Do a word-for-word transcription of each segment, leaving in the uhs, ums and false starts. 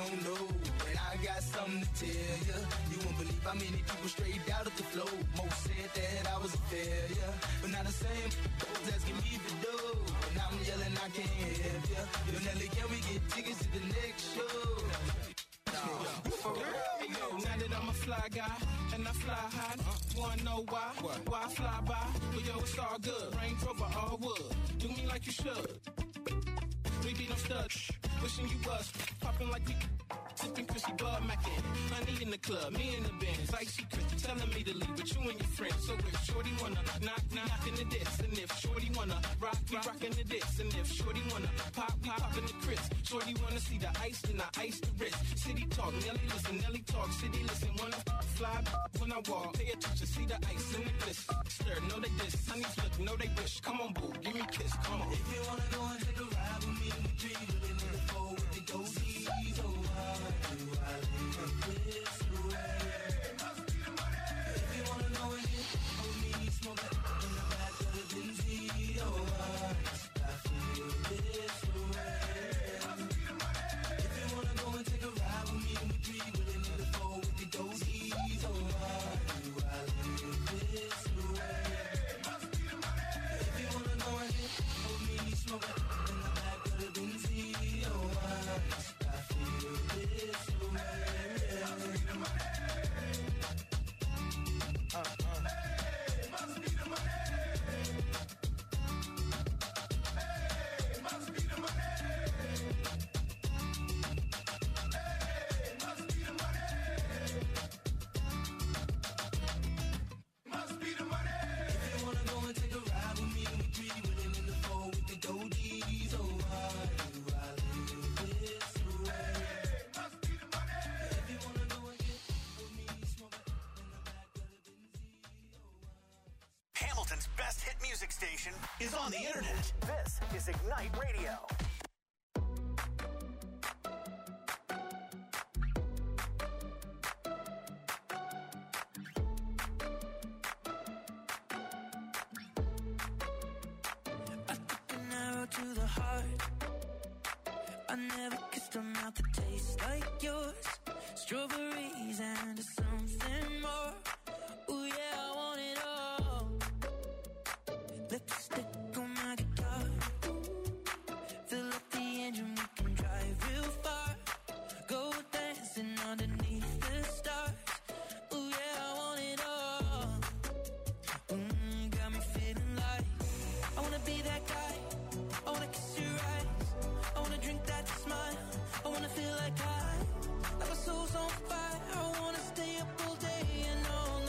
don't know. And I got something to tell ya. You won't believe how many people straight out of the flow. Most said that I was a failure, but now the same folks asking me to do. And I'm yelling I can't help ya. Yo, Nelly, can we get tickets to the next show? No. For real? Hey, yo, now that I'm a fly guy and I fly high, wanna know why? What? Why I fly by? Well, yo, it's all good. Range Rover, all wood. Do me like you should. We be no studs. Wishing you was popping like we sipping Chrissy Bud Mackin. Honey in the club, me in the Benz. Icy Chris telling me to leave with you and your friends. So if Shorty wanna knock, knock in the diss, and if Shorty wanna rock, we rockin' the diss, and if Shorty wanna pop, we poppin' the Chris. Shorty wanna see the ice, then I ice the wrist. City talk, Nelly listen, Nelly talk, city listen. Wanna fly when I walk, pay attention, see the ice in the bliss. Stir, know they diss, honeys look, know they wish. Come on, boo, give me a kiss, come on. If you wanna go and take a ride with me, we dream with it in the four with the go-sees. Oh, how do I live this way? Must be the money. If you wanna know it, hold me, smoke it in the back of the Benzie. Oh, I feel this way. Must be the money. If you wanna go and take a ride with me, we dream with it in the four with the go-sees. Oh, how do I live this way? Must be the money. If you wanna know it, hold me, smoke it in the back of the Benzie. Oh, I feel this way. Must be the money. Uh, uh. Hey, must be the money. Hey, must be the money. Hey, must be the money. Must be the money. If you wanna go and take a ride with me, we three with it in the four with the go-gees. Oh, how do I live this way? Hey, must be the money. If you wanna go and get with me, smoke it in the back of the Benzie. Oh, Hamilton's best hit music station is on the internet. This is Ignite Radio. I took an arrow to the heart. I never kissed a mouth that tastes like yours. Strawberries and something more. Ooh yeah, I want it all. Lipstick on my guitar. Fill up the engine, we can drive real far. Go dancing underneath the stars. Ooh yeah, I want it all. Mm, got me feeling like I wanna be that guy. I wanna kiss your eyes. I wanna drink that smile. I wanna feel like I, like my soul's on fire. I wanna stay up all day and all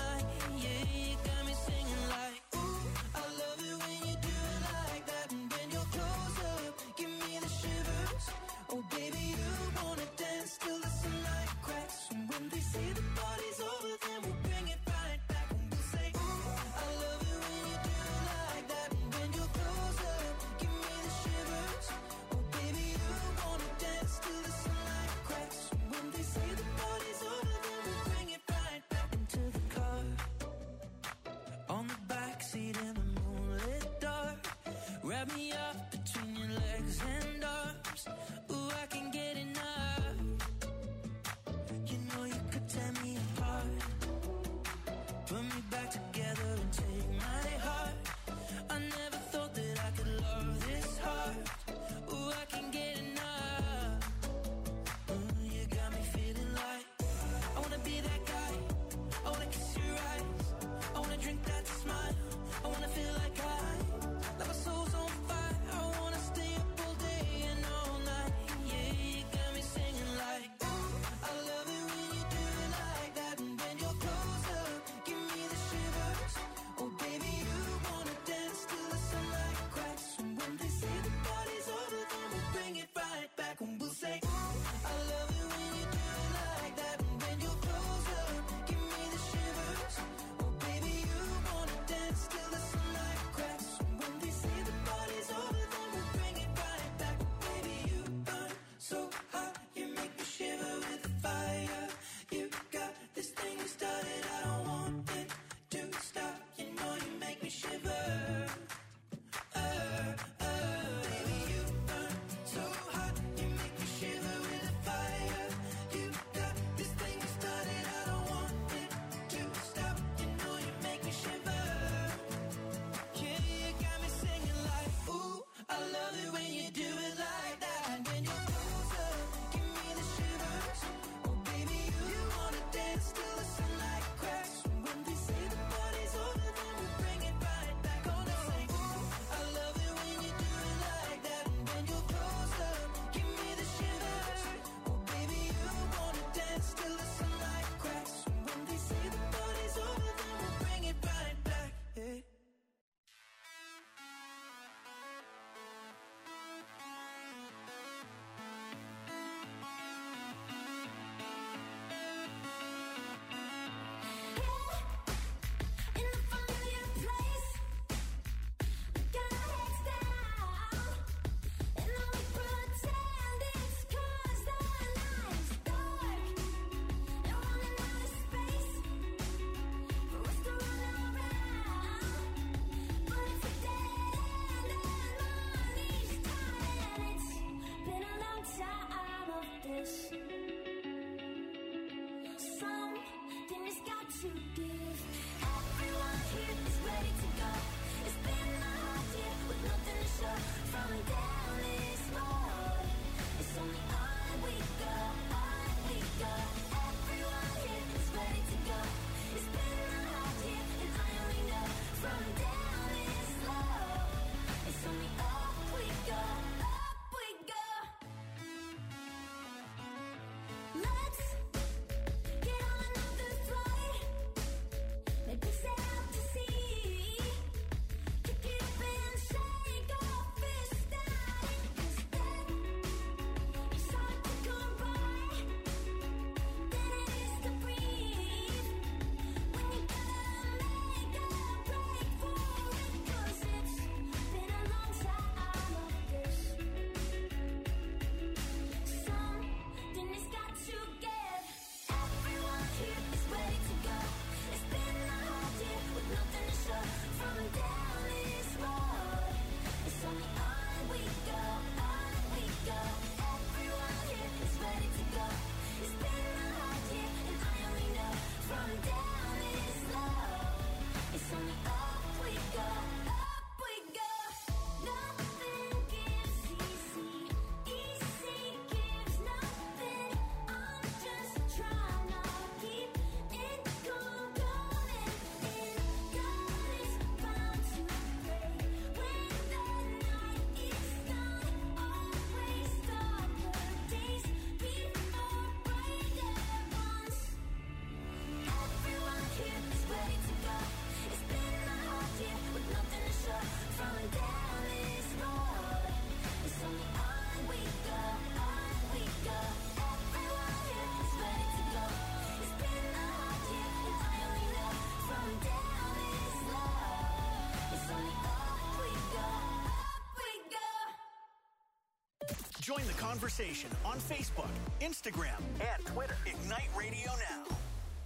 Join the conversation on Facebook, Instagram, and Twitter. Ignite Radio Now.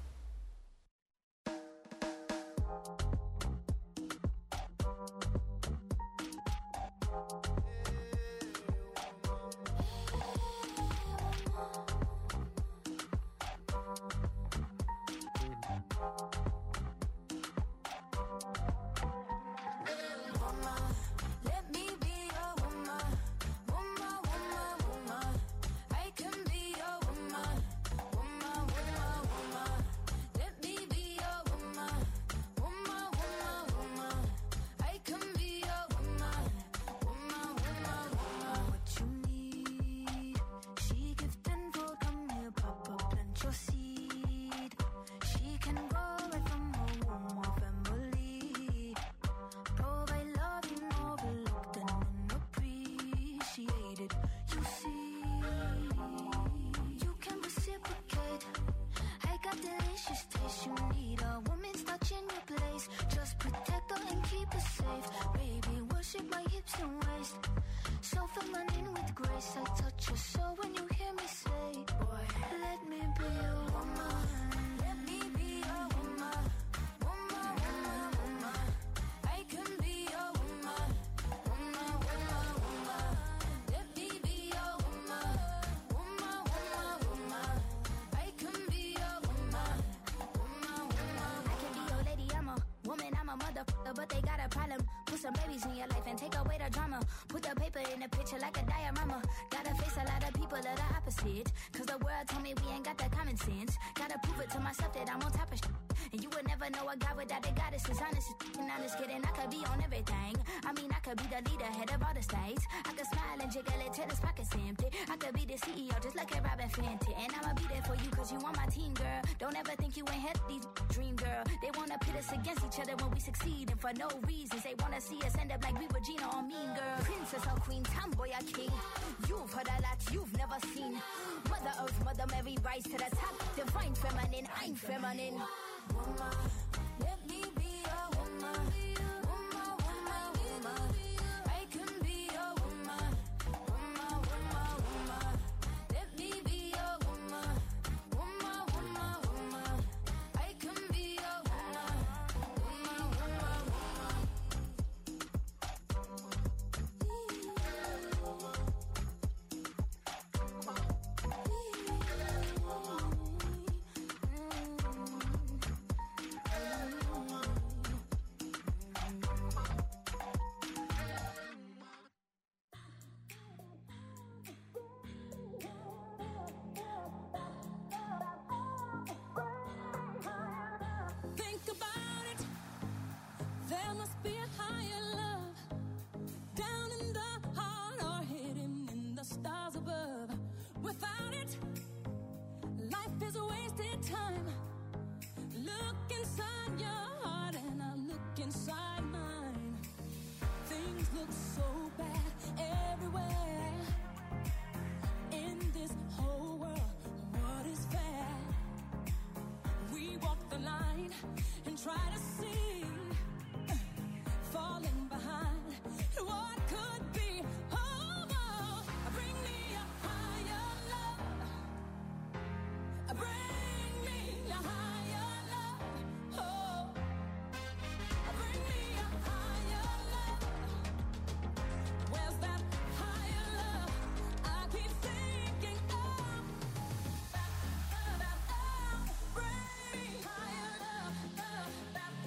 But they got a problem. Put some babies in your life and take away the drama. Put the paper in the picture like a diorama. Gotta face a lot of people that are opposite. Cause the world told me we ain't got the common sense. Gotta prove it to myself that I'm on top of shit. And you would never know a guy without a goddess is honest. And honest kidding, I could be on everything. I mean, I could be the leader, head of all the states. I could smile and jiggle it till his pockets empty. I could be the C E O just like a Robin Fenty. And I'ma be there for you cause you on my team, girl. Don't ever think you ain't had these dream, girl. They wanna pit us against each other when we succeed. And for no reasons, they wanna see us end up like we were Gina or Mean Girl. Princess or queen, tomboy or king. You've heard a lot you've never seen. Mother Earth, Mother Mary, rise to the top. Divine feminine, I'm feminine. Woman, let me be a woman. Woman, woman, woman. I can be a woman. Woman, woman, woman. Let me be a woman. Woman, woman, woman. I can be a woman. Woman, woman, woman. Think about it. There must be a higher love down in the heart or hidden in the stars above. Without it, life is a wasted time. Look inside your heart and I look inside mine. Things look so bad everywhere. In this whole world, what is fair? We walk the line and try to see, falling behind what could be. Oh, oh, bring me a higher love. Bring me a higher love. Oh, bring me a higher love. Where's that higher love? I keep thinking of. Bring me higher love.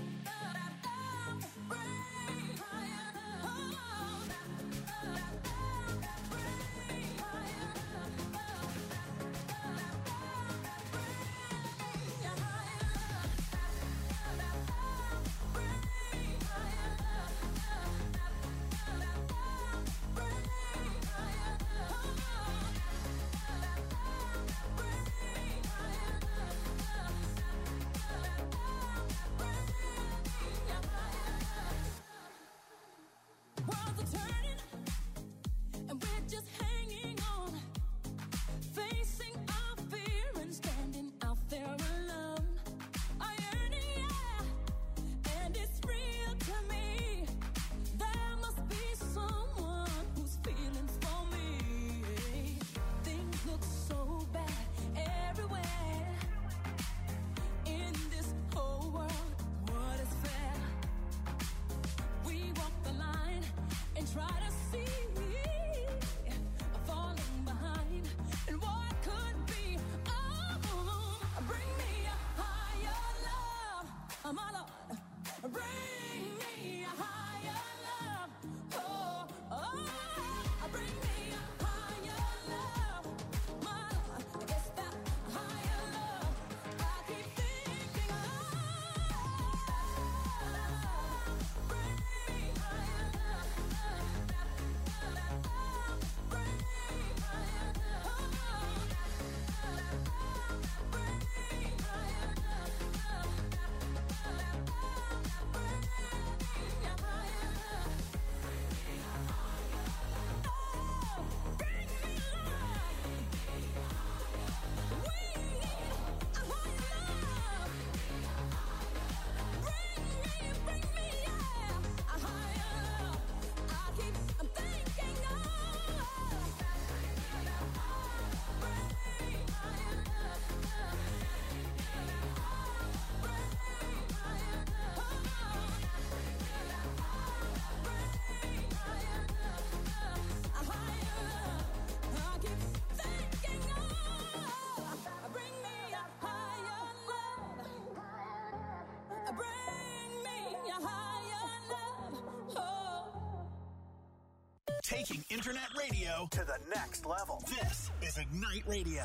taking internet radio to the next level. This is Ignite Radio.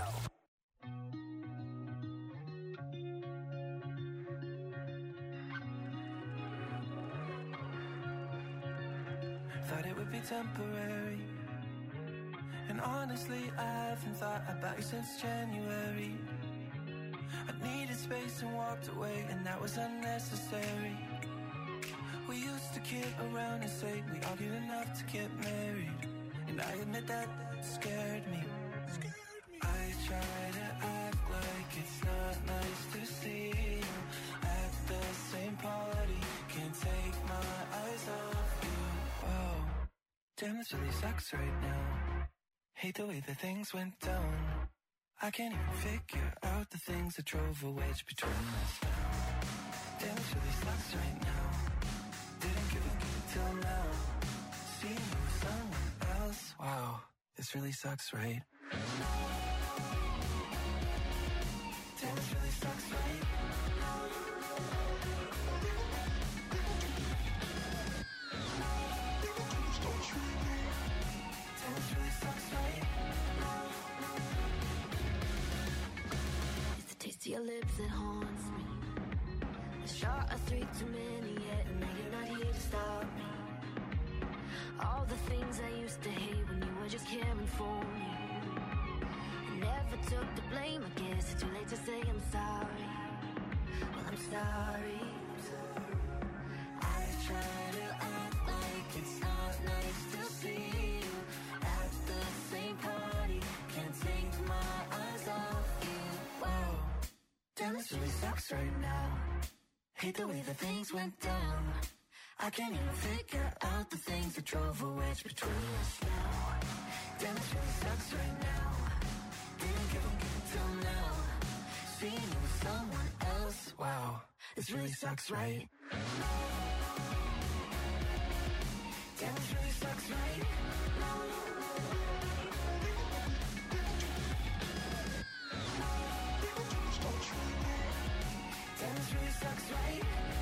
Thought it would be temporary, and honestly I haven't thought about you since January. I needed space and walked away, and that was unnecessary. We used to kid around and say we argued enough to get married, and I admit that scared me. I try to act like it's not nice to see you at the same party. Can't take my eyes off you. Whoa, damn, this really sucks right now. Hate the way that things went down. I can't even figure out the things that drove a wedge between us now. Damn, this really sucks right now. Didn't give a give till now. Seeing you with someone else. Wow, this really sucks, right? Damn, this really sucks, right? Damn, this really sucks, right? It's the taste of your lips that haunts me. A shot of three too many yet, and now you're not here to stop me. All the things I used to hate when you were just caring for me. I never took the blame, I guess it's too late to say I'm sorry. Well, I'm sorry. I try to act like it's not nice to see you at the same party. Can't take my eyes off you. Whoa, damn, this really sucks right now. Hate the way that things went down. I can't even figure out the things that drove a wedge between us now. Damn, this really sucks right now. Didn't give a give till now. Seeing you with someone else. Wow, this really sucks, right? Damn, this really sucks, right? Damn, this really sucks, right?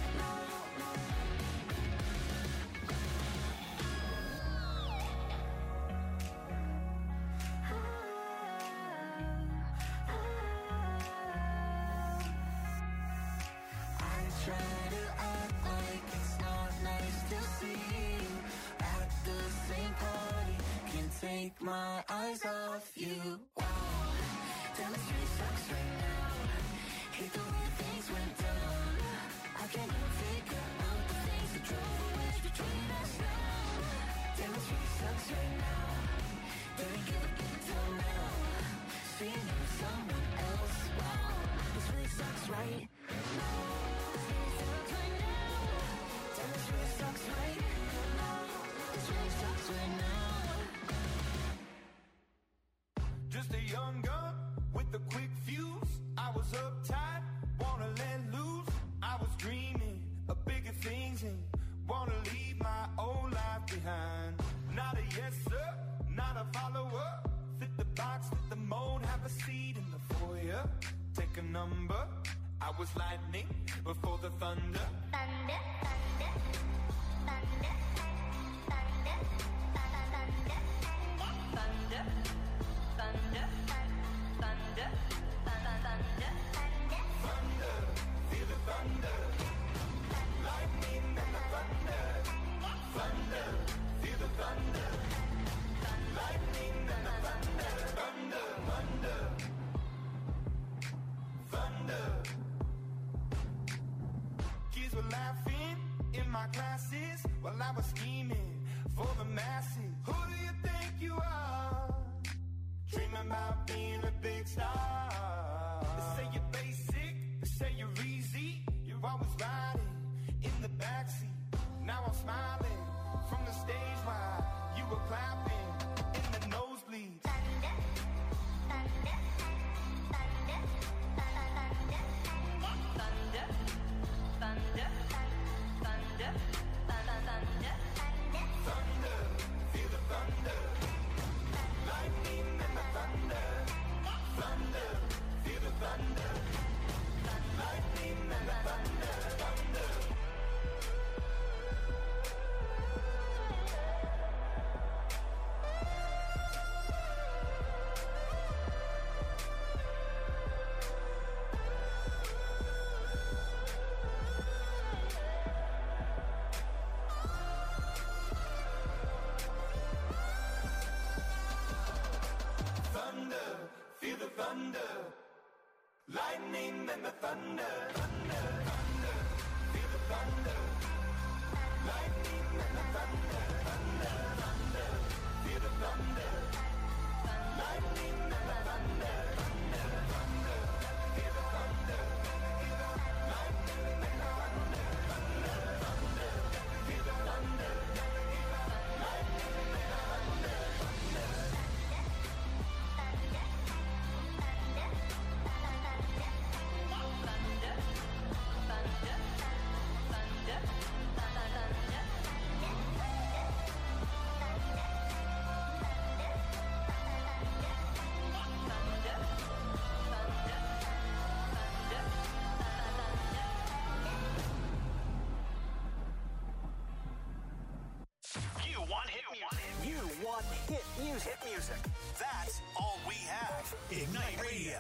I try to act like it's not nice to see you at the same party. Can't take my eyes off you. Wow, damn, this really sucks right now. Hate the way things went down. I can't even figure out the things that drove a wedge between us now. Damn, this really sucks right now. Didn't give a give till now. Seeing you with someone else. Wow, this really sucks, right? Damn, this really sucks right now. This really sucks right now. Just a young gun with a quick fuse. I was uptight, wanna let loose. I was dreaming of bigger things and wanna leave my old life behind. Not a yes sir, not a follower. Fit the box, fit the mold, have a seat in the foyer. Take a number. I was lightning before the thunder. Thunder, thunder, thunder, thunder, thunder, thunder, thunder, thunder, thunder, Thunder, feel the thunder. Lightning and the thunder. Thunder, feel the thunder. Lightning and the thunder. Thunder, thunder. Thunder. Kids were laughing in my classes while I was scheming for the masses. Who do you think you are? Dreaming about being a big star. They say you're basic, they say you're easy. You're always riding in the backseat. Now I'm smiling from the stage while you were clapping in the nosebleeds. thunder, thunder, thunder, thunder, thunder, thunder, thunder, thunder, Thunder, feel the thunder. Lightning and the thunder. Thunder, feel the thunder. Lightning and the thunder. Thunder. thunder, lightning and the thunder, thunder, thunder. Feel the thunder, lightning and the thunder, thunder, thunder. Feel the thunder, lightning and the thunder, thunder, thunder. Feel the thunder, lightning and the thunder, thunder, thunder. Feel the thunder, lightning and the thunder, thunder. You want hit music. You want hit music. Hit music. That's all we have. Ignite Radio.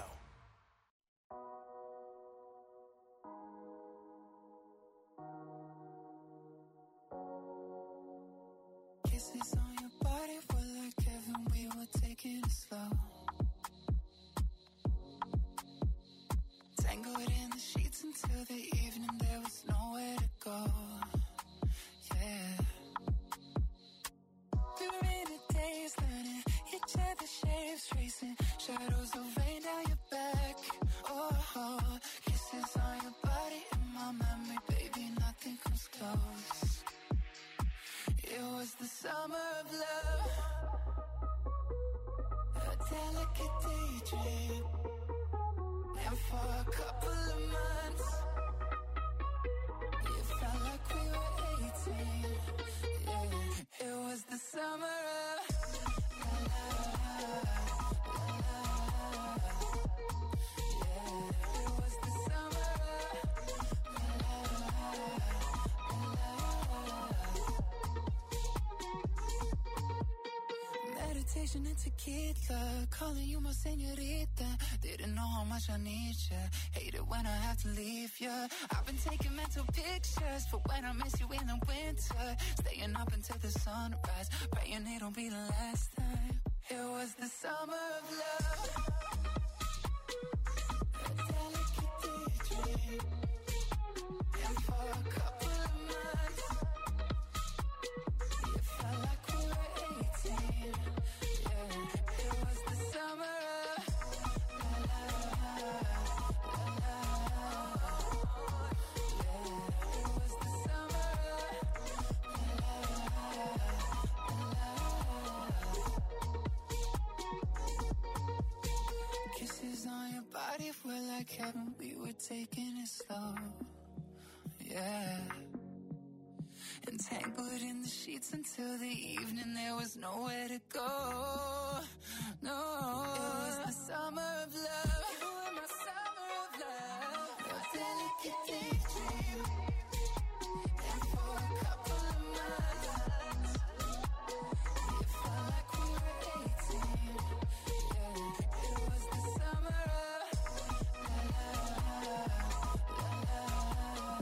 Kisses on your body were like heaven, we were taking it slow. Tangled in the sheets until the evening, there was nowhere to go. Yeah. We were in the days learning each other's shapes, tracing shadows of rain down your back. Oh, oh, kisses on your body in my memory, baby, nothing comes close. It was the summer of love, a delicate daydream. And for a couple of months, it felt like we were eighteen. Yeah, it was the summer of la, la, la, la. Yeah, it was the summer of la, la, la, la. Meditation and tequila, calling you my señorita. Didn't know how much I need ya. Hate it when I have to leave ya. I've been taking mental pictures for when I miss you in the winter. Staying up until the sunrise, praying it'll be the last time. It was the summer of love, a delicate daydream. And for a couple of months, it felt like we were eighteen. Yeah, it was the summer of la, la, la, la, la. Yeah, it was the summer of la, la, la. Kisses on your body were like heaven, we were taking it slow. Yeah. Entangled in the sheets until the evening, there was nowhere to go. No, it was the summer of love. You were my summer of love, a delicate daydream. And for a couple of months, it felt like we were eighteen. Yeah, it was the summer of la, la, la, la, la.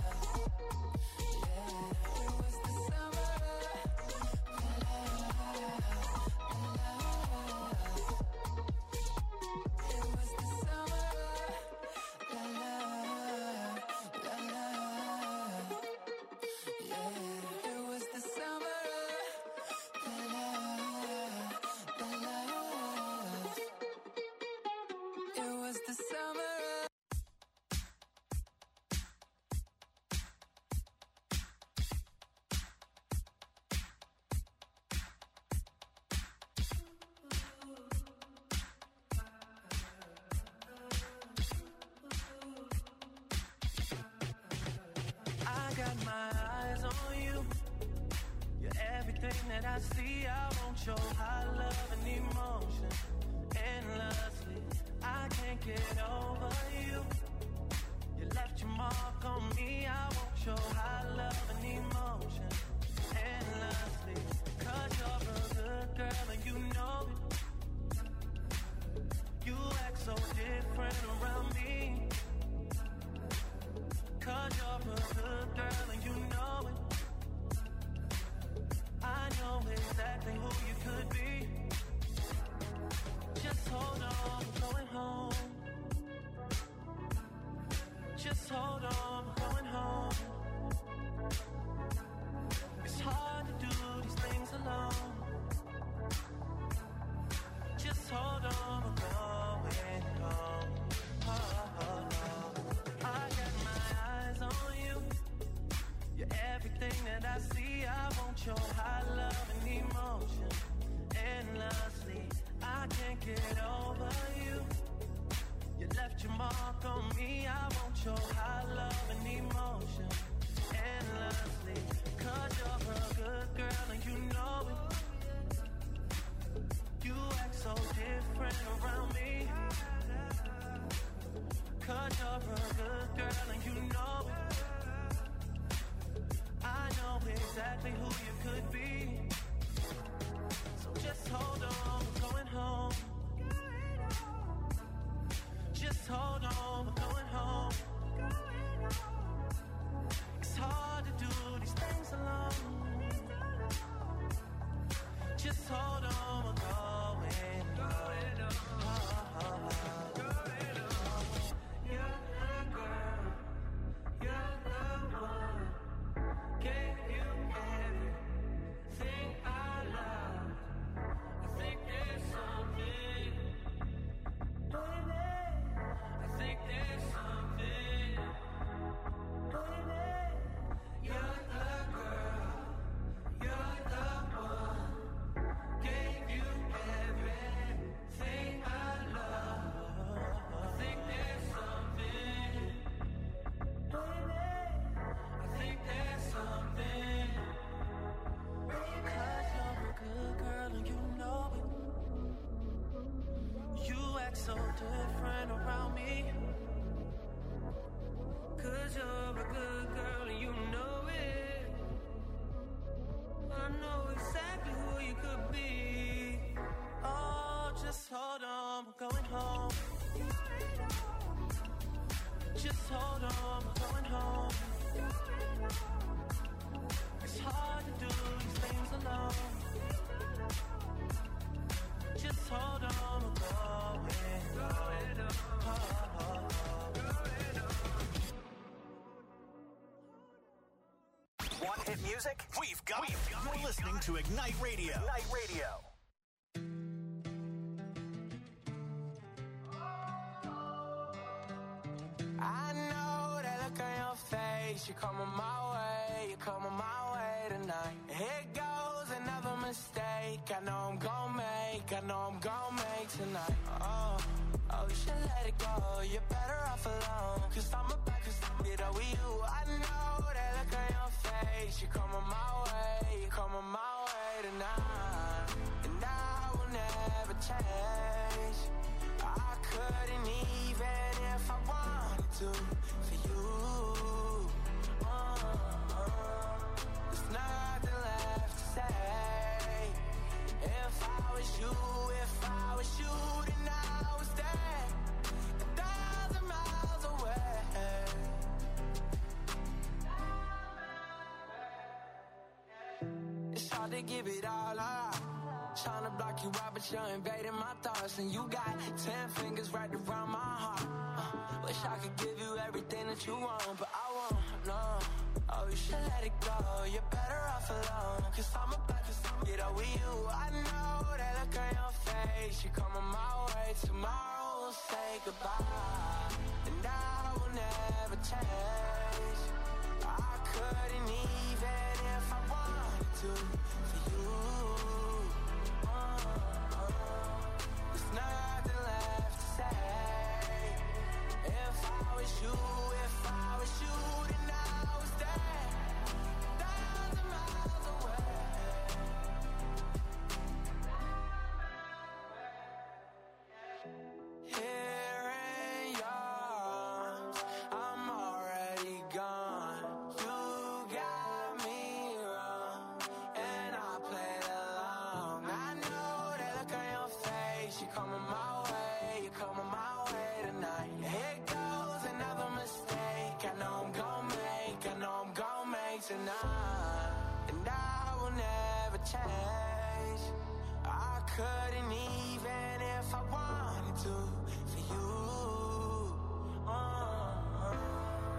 Yeah, it was the summer of la, la, la, la. It was the summer of la, la, la, la. Yeah, it was the summer of la, la, la, la. It was the summer of I got my eyes on you. You're everything that I see. I want your high love and emotion endlessly. I can't get over you. You left your mark on me. I want your high love and emotion endlessly. Cause you're a good girl and you know it. You act so different around me. Cause you're a good girl and you know it. I know exactly who you could be. Just hold on, I'm going home. Just hold on, we're going home. It's hard to do these things alone. Just hold on, we're going home. Oh, oh, oh. I got my eyes on you. You're everything that I see. I want your high love and emotion endlessly. I can't get over you. You left your mark on me. I want your high love and emotion endlessly. Cause you're a good girl and you know it. You act so different around me. Cause you're a good girl and you know it. I know exactly who you could be. So just hold on, we're going home. Just hold on, we're going home. It's hard to do these things alone. Just hold on, we're going home. Oh, oh, oh. You're the girl, you're the one. Gave you everything I love. I think there's something, baby. I think there's something, baby. You're the girl, you're the one. Gave you everything I love. I think there's something, baby. I think there's something. Cause you're a good girl and you know it. You act so different around me. Cause you're a good girl and you know it. I know exactly who you could be. Oh, just hold on, we're going home. Just hold on, we're going home. It's hard to do these things alone. Just hold on, we're going home. Oh, oh, oh. Want hit music? We've got it. You're listening to Ignite Radio. Ignite Radio. I know that look on your face. You're coming my way, you're coming my way tonight. Here goes another mistake. I know I'm gon' make, I know I'm gon' make tonight. Oh, oh, you should let it go. You're better off alone. Cause I'm about to get over you. I know that look on your face. You're coming my way, you're coming my way tonight. And I will never change. I couldn't even if I wanted to for you. Uh, uh, there's nothing left to say. If I was you, if I was you, then I was there, a thousand miles away. It's hard to give it all up. Trying to block you out, but you're invading my thoughts. And you got ten fingers right around my heart. uh, Wish I could give you everything that you want, but I won't, no. Oh, you should let it go. You're better off alone. Cause I'm about to get over you. I know that look on your face. You're coming my way. Tomorrow we'll say goodbye. And I will never change. I couldn't even if I wanted to for you. There's nothing left to say. If I was you, if I was you, then I was there, a thousand miles away. Here in your arms, I'm already gone. You got me wrong, and I played along. I know that look on your face. You're coming my way, you're coming my way tonight. Here goes another mistake. I know I'm gon' make, I know I'm gon' make tonight. And I will never change. I couldn't even if I wanted to for you. Uh, uh.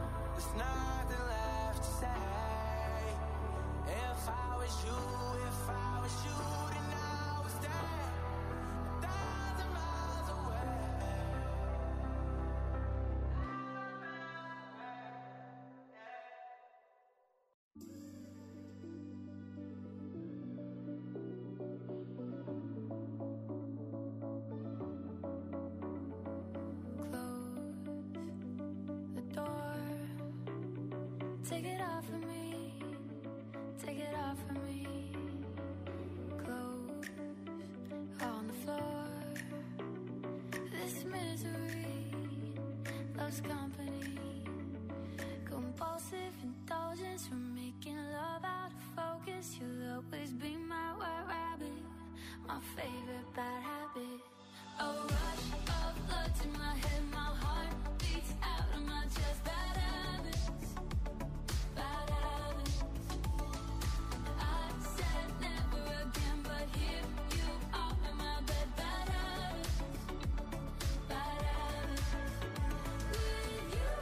close company. Compulsive indulgence from making love out of focus. You'll always be my white rabbit, my favorite bad habit. A rush of blood to my head, my heart beats out of my chest. Bad habits, bad habits. I said never again, but here you are in my bed. Bad habits, bad habits. With you,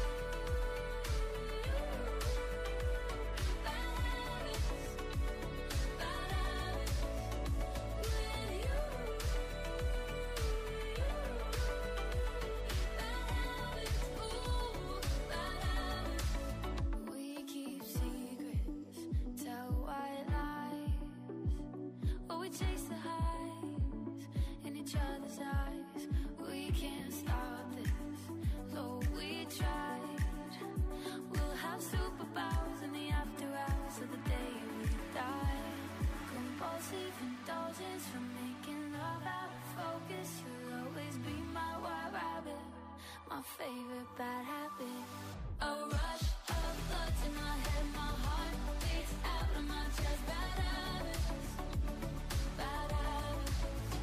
bad habits, bad habits. With you, we keep secrets, tell white lies, or we chase the highs in each other's eyes. We can't stop this, though we tried. We'll have superpowers in the after hours of the day we die. Compulsive indulgence from making love out of focus. You'll always be my white rabbit, my favorite bad habit. A rush of blood to my head, my heart beats out of my chest. Bad habits, bad habits.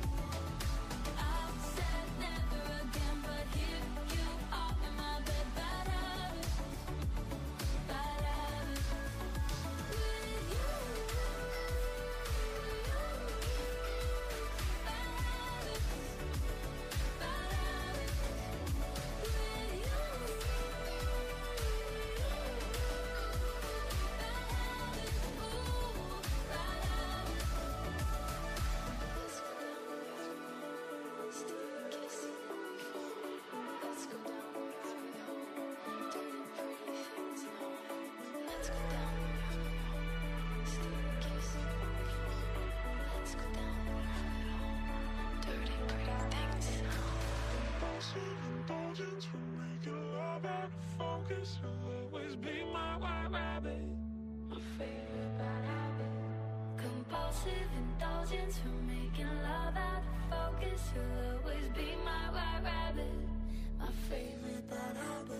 I said never again, but here you are in my bed. Bad habits, bad habits. With you, bad habits, bad habits. With you, bad habits, ooh, bad habits. Let's go down, still kissing before. Let's go down, dirty pretty things now. Let's go down, still kissing before. Let's go down, dirty pretty things now. Compulsive indulgence from making love out of focus. You'll always be my white rabbit, my favorite bad habit. Compulsive indulgence from making love out of focus. You'll always be my white rabbit, my favorite bad habit.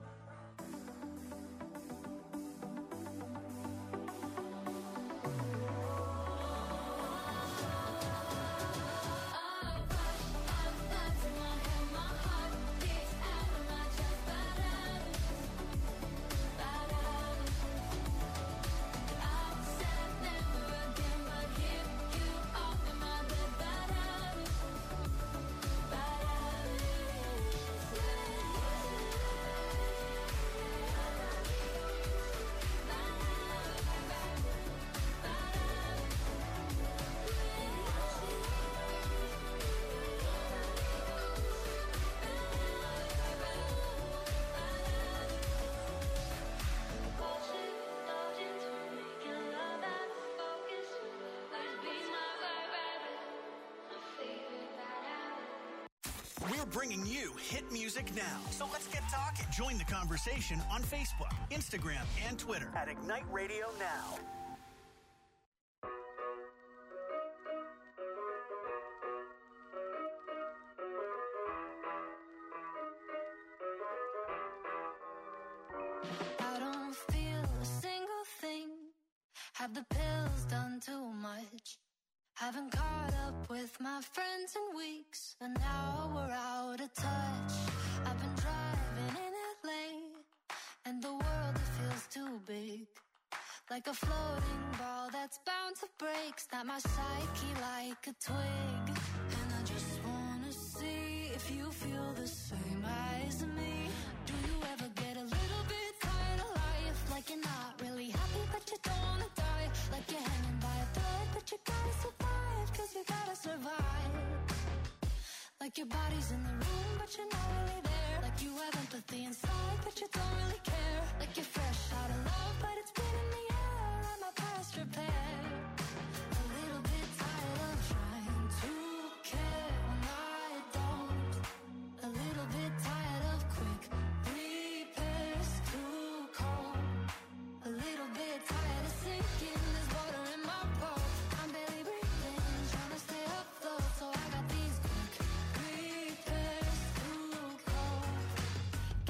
We're bringing you hit music now. So let's get talking. Join the conversation on Facebook, Instagram, and Twitter at Ignite Radio Now. I don't feel a single thing. Have the pills done too much? Haven't caught up with my friends in weeks, and now we're out of touch. I've been driving in L A, and the world, it feels too big. Like a floating ball that's bound to break. Snap my psyche like a twig. And I just wanna see if you feel the same as me. Do you ever get a little bit tired of life? Like you're not really happy, but you don't wanna die. Like you're hanging by a thread, but you gotta survive, cause you gotta survive. Like your body's in the room, but you're not really there. Like you have empathy inside, but you don't really care. Like you're fresh out of love, but it's been in the air, and my past repair. A little bit tired of trying to care when I don't. A little bit tired of quick repairs, too cold. A little bit tired of sinking, there's water in my boat. I'm barely breathing, trying to stay afloat, so I got these quick repairs, too cold.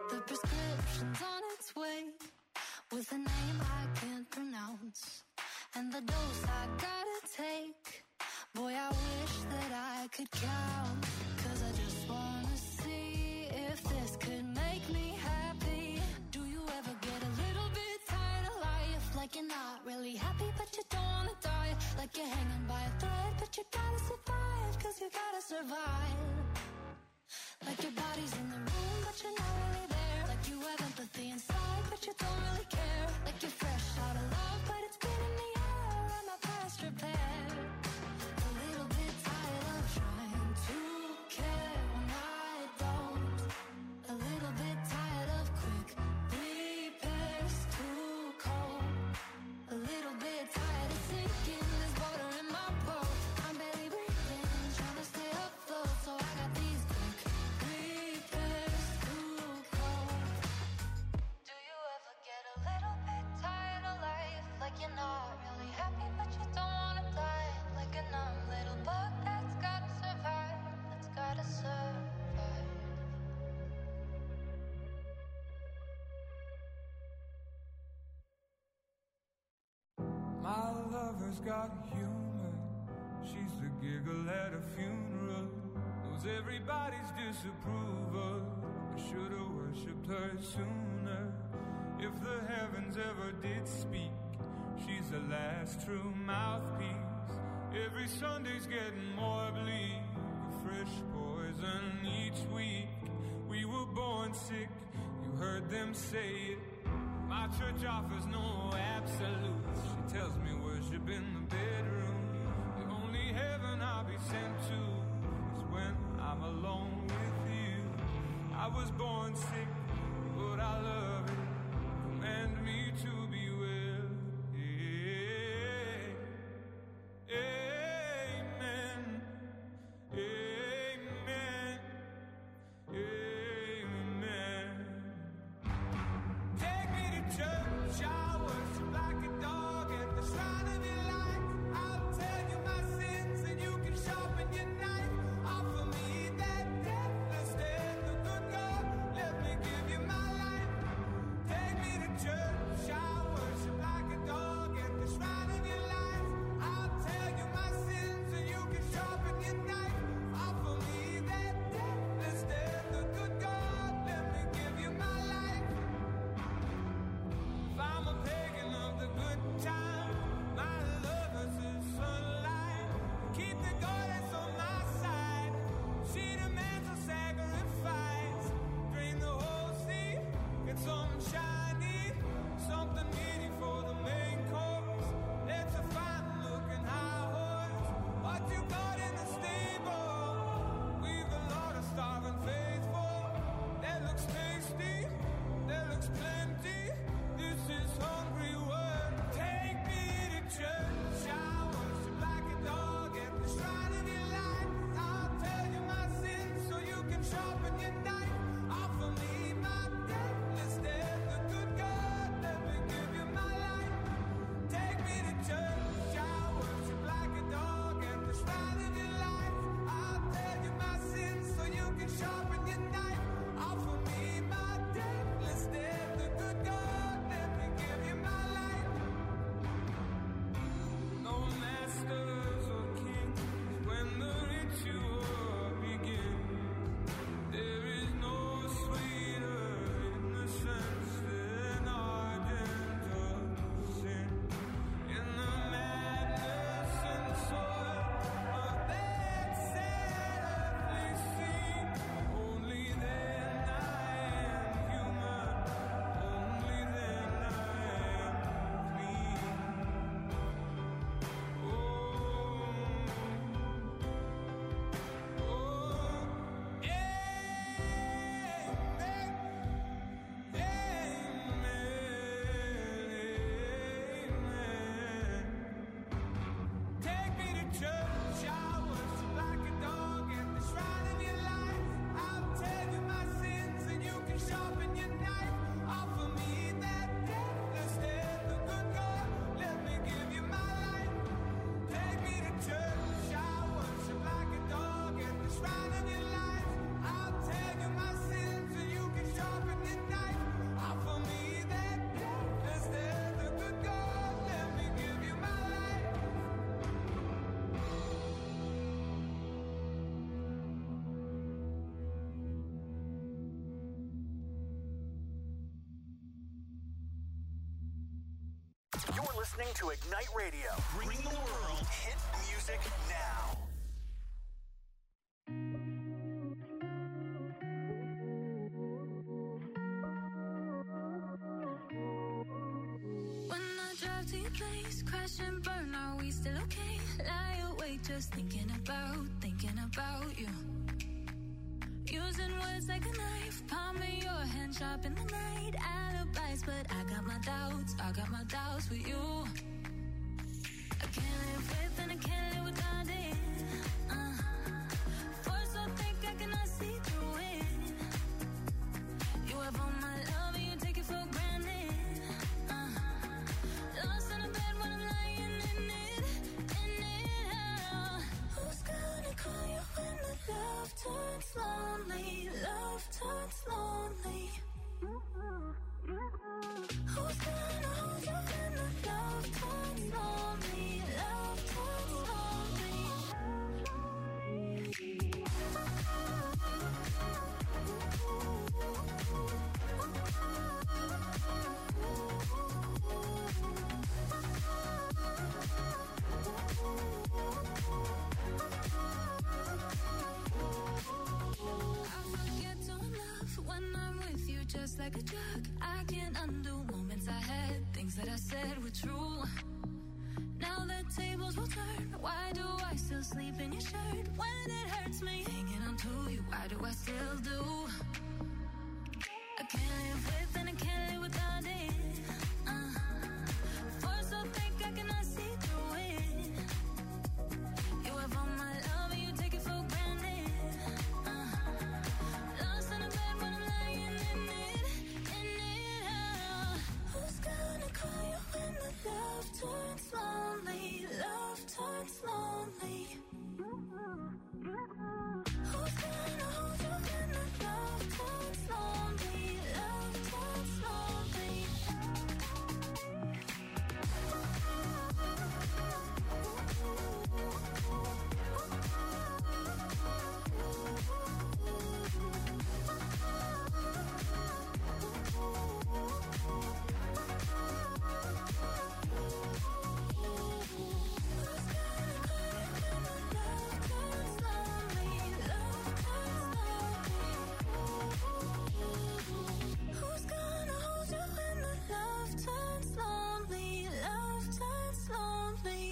The prescription's on its way, with a name I can't pronounce, and the dose I gotta take. Boy, I wish that I could count, 'cause I just wanna see if this could make me happy. Do you ever get a little bit tired of life? Like you're not really happy, but you don't wanna die. Like you're hanging by a thread, but you gotta survive, 'cause you gotta survive. Like your body's in the room, but you're not really there. Like you have empathy inside, but you don't really care. Like you're fresh out of love, but it's been in the air and my past repair. A little bit tired of trying to care when I don't. A little bit tired of quick repairs, too cold. A little bit tired of sinking, there's water in my boat. I'm barely breathing, trying to stay afloat, so I got these quick repairs, too cold. Do you ever get a little bit tired of life? Like you're not really happy, but you don't wanna die. Like a numb little bug that's gotta survive, that's gotta survive. My lover's got humor. She's the giggle at a funeral. Knows everybody's disapproval. I should've worshipped her sooner. If the heavens ever did speak, she's the last true mouthpiece. Every Sunday's getting more bleak, a fresh poison each week. We were born sick, you heard them say it. My church offers no absolutes. She tells me worship in the bedroom. The only heaven I'll be sent to is when I'm alone with you. I was born sick, but I love it. Command me to be well. Amen. Amen. Amen. Take me to church, I worship like a dog at the shrine of your light. I'll tell you my sins and you can sharpen your knife. Offer me that deathless death, the good God, let me give you my life. listening to Ignite Radio. Bring the world hit music now. When I drive to your place, crash and burn, are we still okay? Lie awake just thinking about, thinking about you. Using words like a knife, palm of your hand sharp in the night. Alibis, but I got my doubts, I got my doubts with you. I can't live with and I can't live without it. Uh, force so thick I cannot see through it. You have all my love and you take it for granted. Uh, lost in a bed when I'm lying in it, in it. Uh, who's gonna call you when the love turns lonely? Love turns lonely. Who's gonna hold you when the love turns lonely? Love turns lonely. When I'm with you, just like a drug, I can't undo moments I had. Things that I said were true. Now the tables will turn. Why do I still sleep in your shirt when it hurts me? Hanging on to you, why do I still do? I can't live with and I can't live without it. Uh, force so thick I cannot see through it. You have all my love and you take it for granted. Uh, lost in a bed when I'm lying in it, in it. Uh, who's gonna call you when the love turns lonely? Love turns lonely. Who's gonna hold you when the love turns lonely? Love turns lonely. Who's gonna hold you when the love turns lonely? Love turns lonely.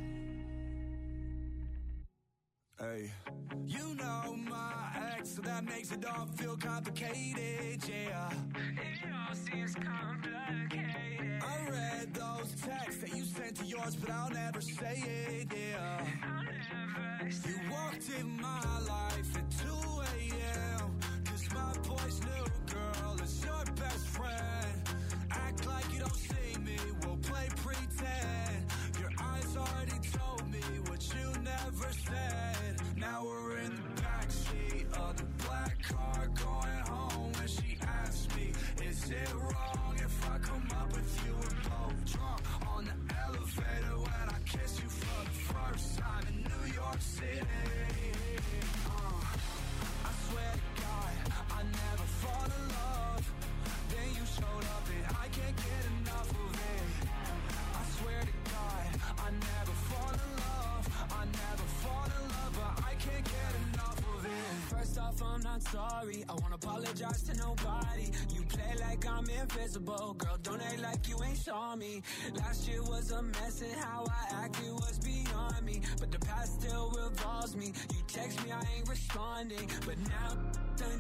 Hey, you know my ex, so that makes it all feel complicated, yeah. It all seems complicated. I read those texts that you sent to yours, but I'll never say it, yeah. I'll never say you walked in my life at two a.m. Cause my boy's new girl is your best friend. Act like you don't see me, we'll play pretend. Your eyes already told me what you never said. Now we're in the backseat of the black car going home. When she asked me, is it wrong if I come up with you? We're both drunk on the elevator when I kiss you for the first time in New York City. Uh, I swear to God, I never fall in love. Then you showed up and I can't get enough of it. I swear to God, I never fall in love. I never fall in love, but I can't get enough of it. First off, I'm not sorry. I won't apologize to nobody. You play like I'm invisible. Girl, don't act like you ain't saw me. Last year was a mess and how I acted was beyond me. But the past still revolves me. You text me, I ain't responding. But now done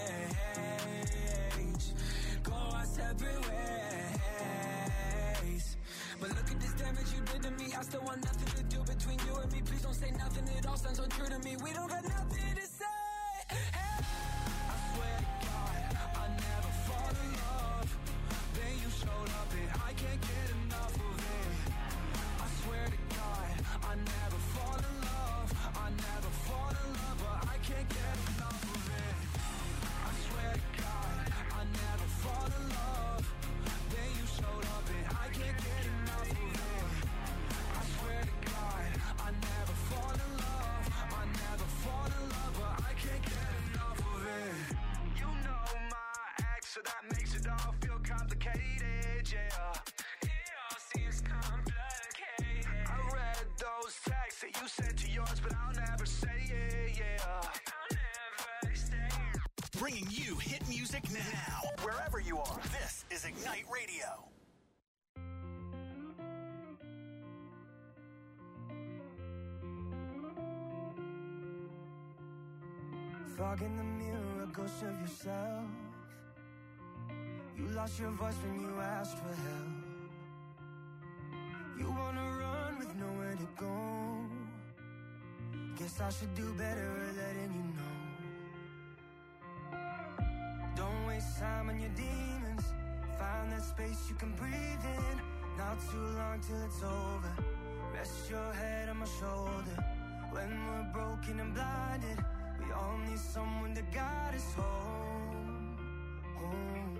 change. Go our separate ways. But look at this damage you did to me. I still want nothing to do between you and me. Please don't say nothing, it all sounds so true to me. We don't got nothing to say. Hey. I swear to God, I never fall in love. Then you showed up and I can't get enough of it. I swear to God, I never fall in love. I never fall in love, but I can't get enough of it. I swear to God, I never fall in love. Then you showed up and I can't get enough of it. I swear to God, I never fall in love. I never fall in love, yours, but I'll never say it, yeah. I'll never stay. Bringing you hit music now, wherever you are. This is Ignite Radio. Fog in the mirror, a ghost of yourself. You lost your voice when you asked for help. You wanna run with nowhere to go. Guess I should do better at letting you know. Don't waste time on your demons. Find that space you can breathe in. Not too long till it's over. Rest your head on my shoulder. When we're broken and blinded, we all need someone to guide us home, home.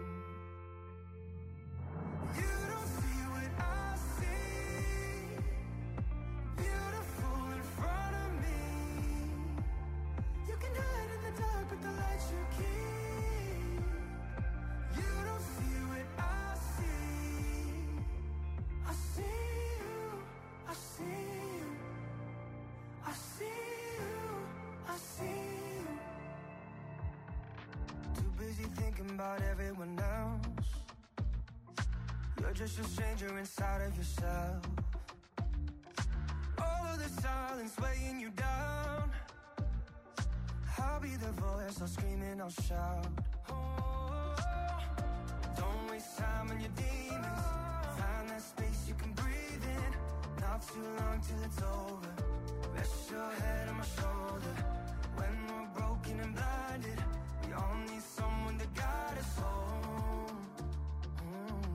You don't see what I see. Beautiful in front of me. You can hide in the dark, but the light you keep. You don't see what I see. I see you, I see you, I see you, I see you. Too busy thinking about everyone else. You're just a stranger inside of yourself. All of the silence weighing you down. I'll be the voice, I'll scream and I'll shout. Oh, don't waste time on your demons. Find that space you can breathe in. Not too long till it's over. Rest your head on my shoulder. When we're broken and blinded, we all need someone to guide us home. Mm.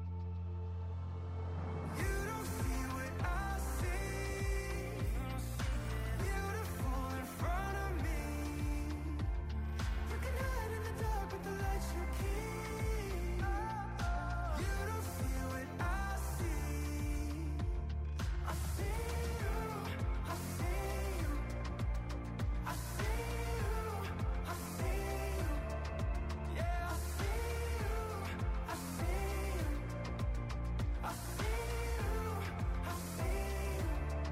You don't see what I see. Beautiful in front of me. You can hide in the dark, but the light you keep. You don't see what I see. I see you, I see you, I see you, I see you. Yeah, I see you, I see you, I see you, I see you.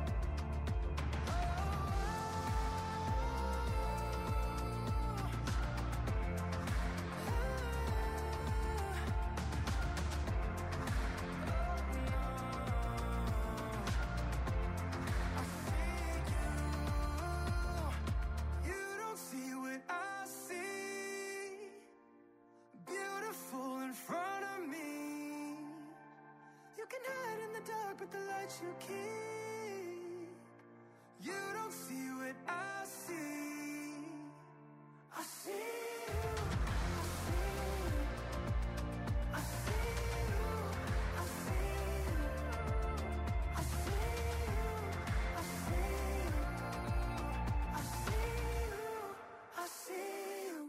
You don't see what I see. Beautiful in front of me. You can hide in the dark, but the light you keep. You don't see what I see. I see you, I see you, I see you, I see you, I see you, I see you, I see you, I see you.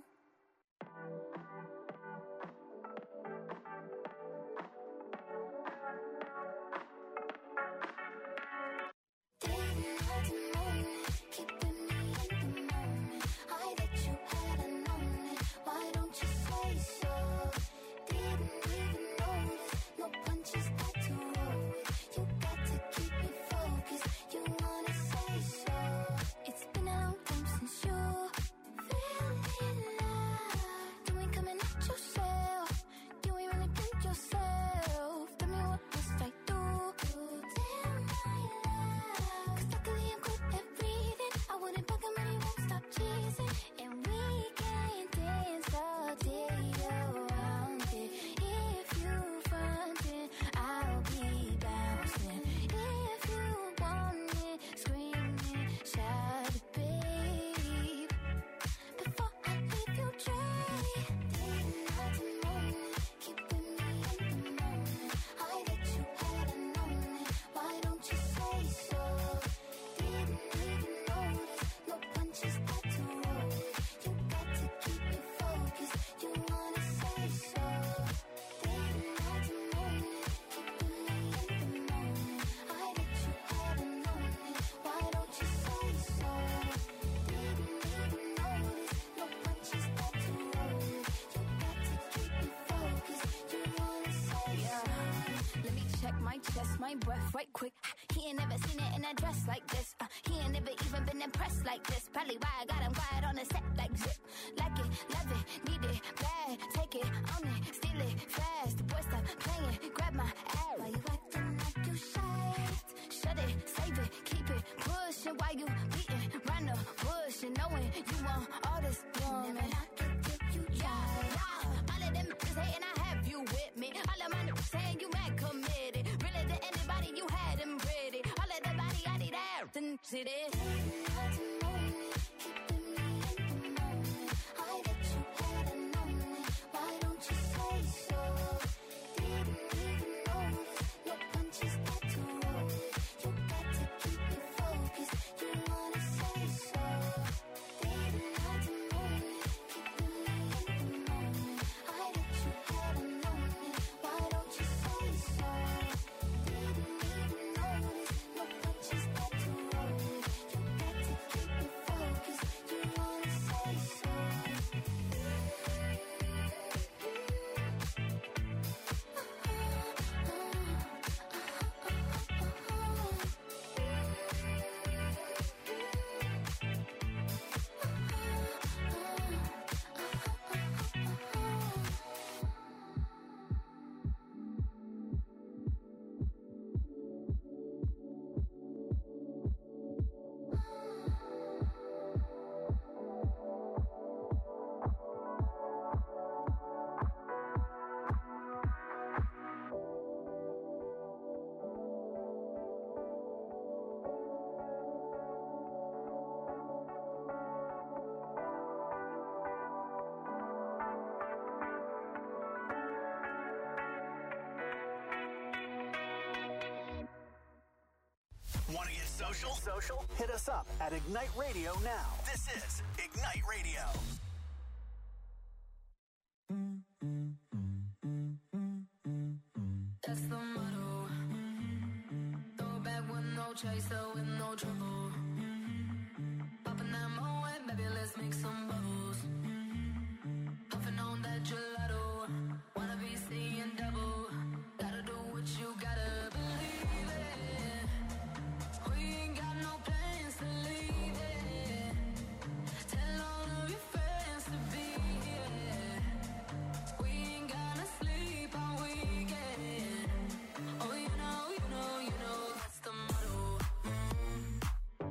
Didn't have to moan it, keeping me in the moment. I bet you had I known it. Why don't you say so? Didn't even notice, no punches got to roll with. You got to keep me focused. You wanna say so? It's been a long time since you feeling alive. You ain't coming at yourself. You ain't really think yourself. Tell me what must I do to tell my love? 'Cause luckily I'm good at breathing. I wouldn't bug him and he won't stop teasing. And we can dance all day around it. If you frontin', I'll be bouncing. If you want it, screaming, shout it, babe. Before I leave you dry, didn't have to moan it, keeping me in the moment. I bet you had I known it. Why don't you say so? Didn't even notice, no punches got to roll with. You got to keep me focused. You wanna say so? Didn't have to moan it, keeping me in the moment. I bet you had I known it. Why don't you say so? Didn't even notice, no punches got to roll with. You got to keep me focused. You wanna say so? Let me check my chest, my breath right quick. He He ain't never seen it in a dress like this. Uh, he ain't never even been impressed like this. Probably why I got him quiet on the set like zip. Like it, love it, need it, bad. Take it, own it, steal it, fast. The boy stop playing, grab my ass. Why you acting like you shy? Shut it, save it, keep it pushing. Why you beating round the bush and knowing you want all this woman? Never not get you, yeah, yeah. All of them niggas hating, I have you with me. All of my niggas saying you mad committed. Really to anybody you had them ready. All of the body I need out and see this. Want to get social? Social? Hit us up at Ignite Radio now. This is Ignite Radio. That's the motto. Throw back with no chaser, with no trouble. Popping that Moet, baby, let's make some bubbles. Puffing on that gelato. Wanna be seeing double. Gotta do what you gotta believe it. We ain't got no plans to leave it. Tell all of your friends to be here. We ain't gonna sleep all weekend. Oh, you know, you know, you know, that's the motto.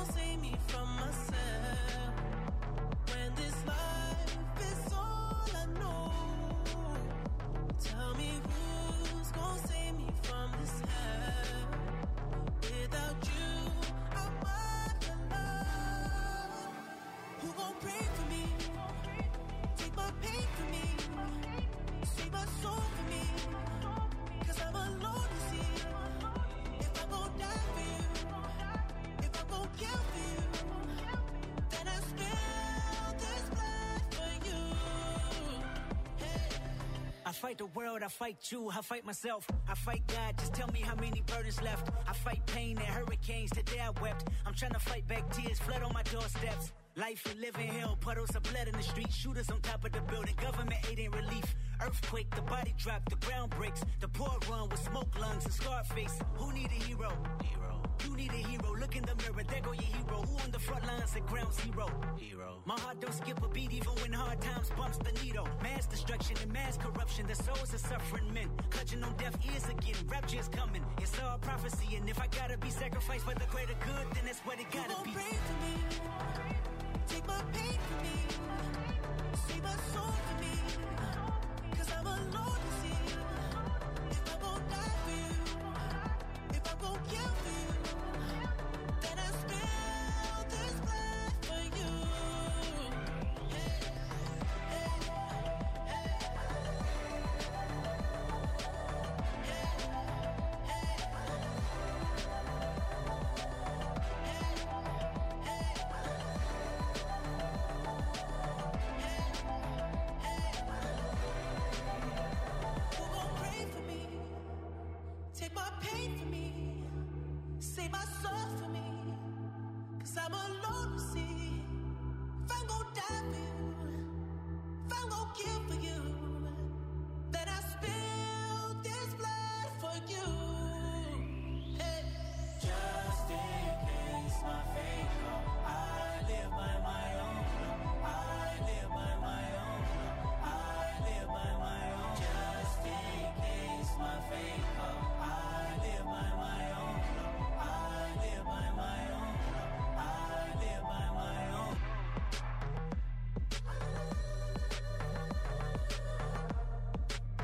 gon' save me from myself? When this life is all I know, tell me who's gon' save me from this hell? Without you, I'm alone. Who gon' pray for me? Take my pain for me. Save my soul for me. Cause I'm alone to see. If I'm gon' die for you, if I'm gon' kill for you, then I spill this blood for you. Hey. I fight the world, I fight you, I fight myself, I fight God, just tell me how many burdens left. I fight pain and hurricanes, today I wept. I'm trying to fight back tears, flood on my doorsteps. Life and living hell, puddles of blood in the street, shooters on top of the building, government aid ain't relief. Earthquake, the body drop, the ground breaks, the poor run with smoke lungs and scarred face. Who need a hero? Hero. You need a hero, look in the mirror, there go your hero. Who on the front lines at ground zero? Hero. My heart don't skip a beat even when hard times bumps the needle. Mass destruction and mass corruption, the souls of suffering men. Clutching on deaf ears again, rapture's coming. It's all prophecy, and if I gotta be sacrificed for the greater good, then that's what it gotta Who be. gon' pray for me? Take my pain for me. Save my soul for me. Cause I'm alone to see.